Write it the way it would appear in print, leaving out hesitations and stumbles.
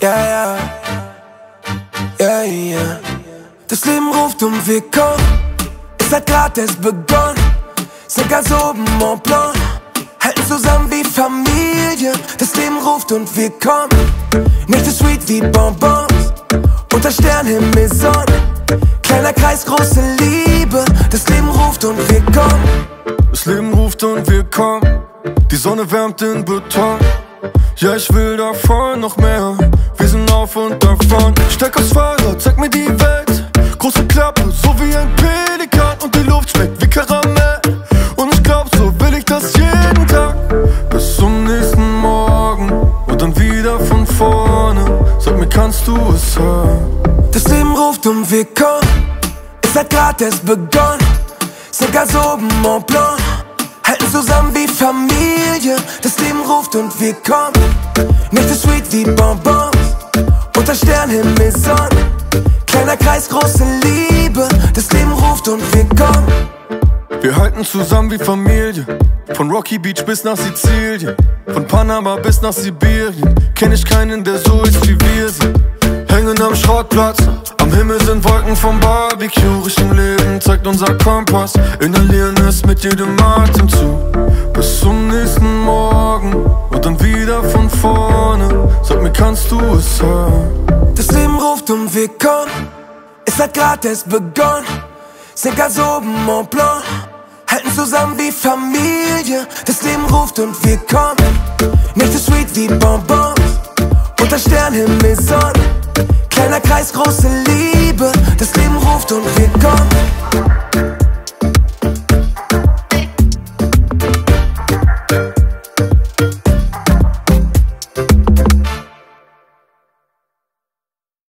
ja, ja, ja. Das Leben ruft und wir kommen. Es hat grad erst begonnen. Sind ganz oben Mont Blanc, halten zusammen wie Familie. Das Leben ruft und wir kommen. Nicht so sweet wie Bonbons, unter Sternenhimmel Sonne. Kleiner Kreis, große Liebe. Das Leben ruft und wir kommen. Das Leben ruft und wir kommen. Die Sonne wärmt den Beton. Ja, ich will davon noch mehr. Wir sind auf und davon. Steig aufs Fahrrad, zeig mir die Welt. Große Klappe, so wie ein Pelikan. Und die Luft schmeckt wie Karamell. Und ich glaub, so will ich das jeden Tag. Bis zum nächsten Morgen und dann wieder von vorne. Sag mir, kannst du es hören? Das Leben ruft und wir kommen. Es hat grad erst begonnen. Sind ganz oben Mont Blanc, halten zusammen wie Familie. Das Leben ruft und wir kommen. Nicht so sweet wie Bonbons, unter Sternenhimmel Sonne. Kleiner Kreis, große Liebe. Das Leben ruft und wir kommen. Wir halten zusammen wie Familie. Von Rocky Beach bis nach Sizilien, von Panama bis nach Sibirien. Kenn ich keinen, der so ist wie wir sind. Hängen am Schrottplatz, am Himmel sind Wolken vom Barbecue. Richtung Leben zeigt unser Kompass, inhalieren es mit jedem Atemzug. Bis zum nächsten Morgen und dann wieder von vorne. Sag mir, kannst du es hören? Das Leben ruft und wir kommen. Es hat grad erst begonnen. Sind ganz oben Mont Blanc, halten zusammen wie Familie. Das Leben ruft und wir kommen. Nicht so sweet wie Bonbons, unter Sternenhimmel Sonne. Kleiner Kreis, große Liebe. Das Leben ruft und wir kommen.